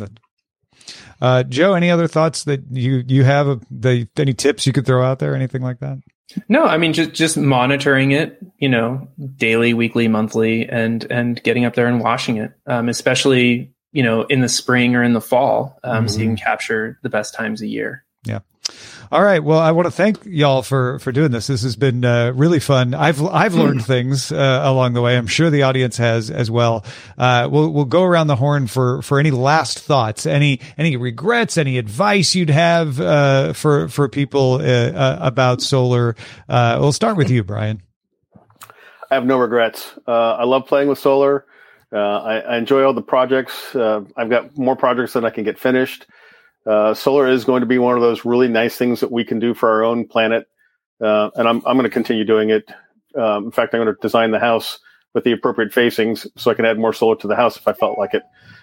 Joe, any other thoughts that you have? Any tips you could throw out there? Anything like that? No, I mean, just monitoring it, daily, weekly, monthly, and getting up there and washing it, especially, in the spring or in the fall, so you can capture the best times a year. Yeah. All right. Well, I want to thank y'all for doing this. This has been really fun. I've learned things along the way. I'm sure the audience has as well. We'll go around the horn for any last thoughts, any regrets, any advice you'd have for people about solar. We'll start with you, Brian. I have no regrets. I love playing with solar. I enjoy all the projects. I've got more projects than I can get finished. Solar is going to be one of those really nice things that we can do for our own planet. And I'm going to continue doing it. In fact, I'm going to design the house with the appropriate facings so I can add more solar to the house if I felt like it.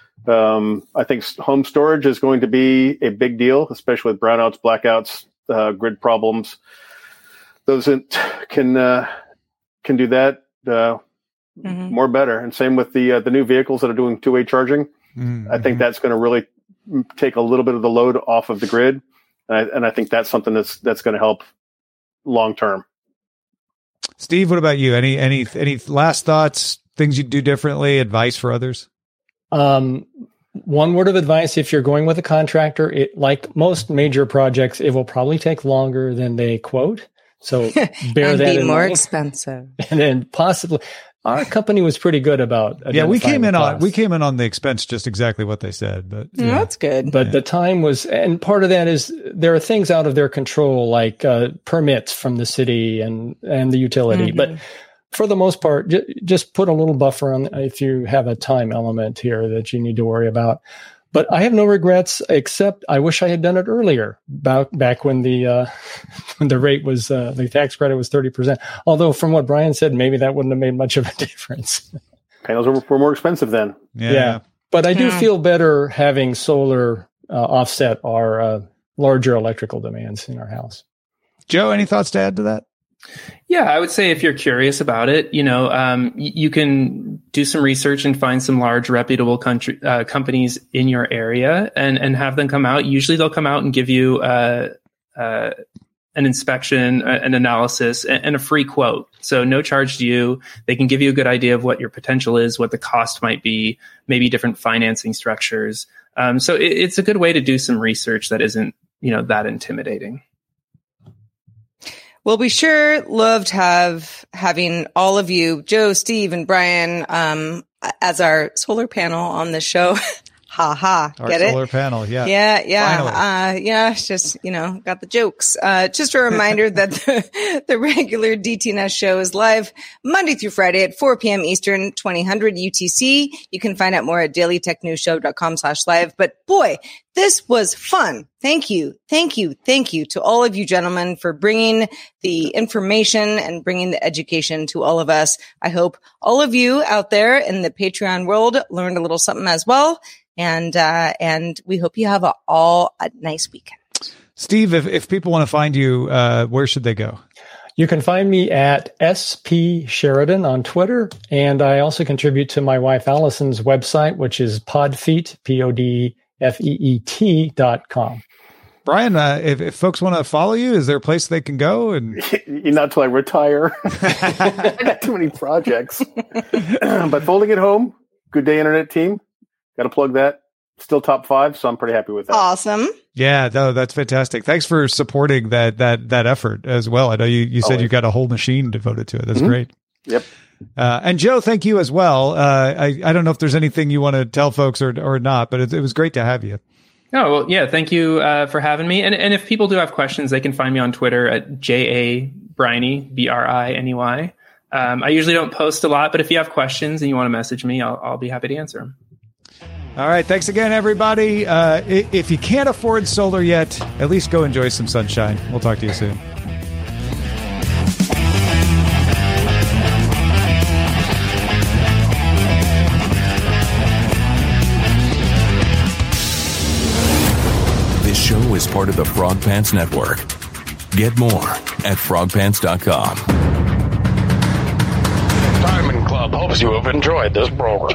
I think home storage is going to be a big deal, especially with brownouts, blackouts, grid problems. Those can do that more better. And same with the new vehicles that are doing two-way charging. I think that's going to really take a little bit of the load off of the grid. And I think that's something that's going to help long term. Steve, what about you? Any last thoughts, things you'd do differently, advice for others? One word of advice, if you're going with a contractor, like most major projects, it will probably take longer than they quote. So bear and that in mind. be more expensive. And then possibly, our company was pretty good about we came in on the expense just exactly what they said, but that's good. But the time was, and part of that is there are things out of their control, like permits from the city and the utility. But for the most part, just put a little buffer on if you have a time element here that you need to worry about. But I have no regrets, except I wish I had done it earlier, back when the rate was the tax credit was 30%. Although, from what Brian said, maybe that wouldn't have made much of a difference. Panels were more expensive then. Yeah. But I do feel better having solar offset our larger electrical demands in our house. Joe, any thoughts to add to that? Yeah, I would say if you're curious about it, you can do some research and find some large reputable companies in your area and have them come out. Usually they'll come out and give you an inspection, an analysis, and a free quote. So no charge to you. They can give you a good idea of what your potential is, what the cost might be, maybe different financing structures. So it's a good way to do some research that isn't, that intimidating. Well, we sure loved having all of you, Joe, Steve, and Brian, as our solar panel on the show. Ha ha. Our Get it? Solar panel. Yeah. Yeah. It's just, got the jokes. Just a reminder that the regular DTNS show is live Monday through Friday at 4 p.m. Eastern, 2000 UTC. You can find out more at dailytechnewsshow.com/live. But boy, this was fun. Thank you to all of you gentlemen for bringing the information and bringing the education to all of us. I hope all of you out there in the Patreon world learned a little something as well. And we hope you have all a nice weekend. Steve, if people want to find you, where should they go? You can find me at SP Sheridan on Twitter. And I also contribute to my wife Allison's website, which is Podfeet, PODFEET.com. Brian, if folks want to follow you, is there a place they can go? And not till I retire. I got too many projects. But Folding at Home, Good Day Internet team. Got to plug that. Still top 5, so I'm pretty happy with that. Awesome. Yeah, no, that's fantastic. Thanks for supporting that effort as well. I know you said you got a whole machine devoted to it. That's great. Yep. And Joe, thank you as well. I don't know if there's anything you want to tell folks or not, but it was great to have you. Oh, well, yeah. Thank you for having me. And if people do have questions, they can find me on Twitter at JABriney, BRINEY. I usually don't post a lot, but if you have questions and you want to message me, I'll be happy to answer them. All right. Thanks again, everybody. If you can't afford solar yet, at least go enjoy some sunshine. We'll talk to you soon. This show is part of the Frog Pants Network. Get more at frogpants.com. Diamond Club hopes you have enjoyed this program.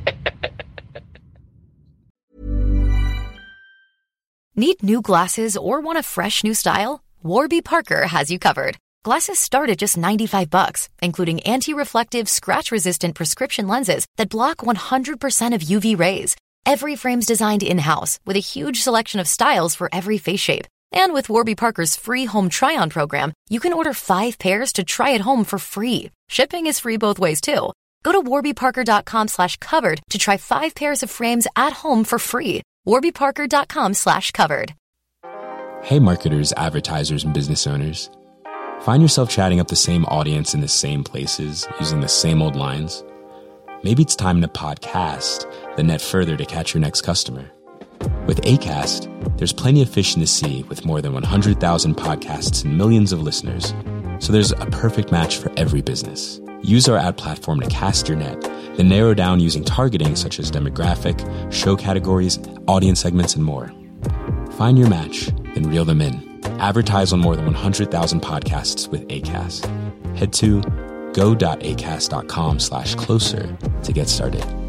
Need new glasses or want a fresh new style? Warby Parker has you covered. Glasses start at just $95, including anti-reflective, scratch-resistant prescription lenses that block 100% of UV rays. Every frame's designed in-house with a huge selection of styles for every face shape. And with Warby Parker's free home try-on program, you can order 5 pairs to try at home for free. Shipping is free both ways, too. Go to warbyparker.com/covered to try 5 pairs of frames at home for free. warbyparker.com/covered. Hey marketers, advertisers, and business owners. Find yourself chatting up the same audience in the same places, using the same old lines? Maybe it's time to podcast, then net further to catch your next customer. With Acast, there's plenty of fish in the sea with more than 100,000 podcasts and millions of listeners. So there's a perfect match for every business. Use our ad platform to cast your net, then narrow down using targeting such as demographic, show categories, audience segments, and more. Find your match, then reel them in. Advertise on more than 100,000 podcasts with Acast. Head to go.acast.com/closer to get started.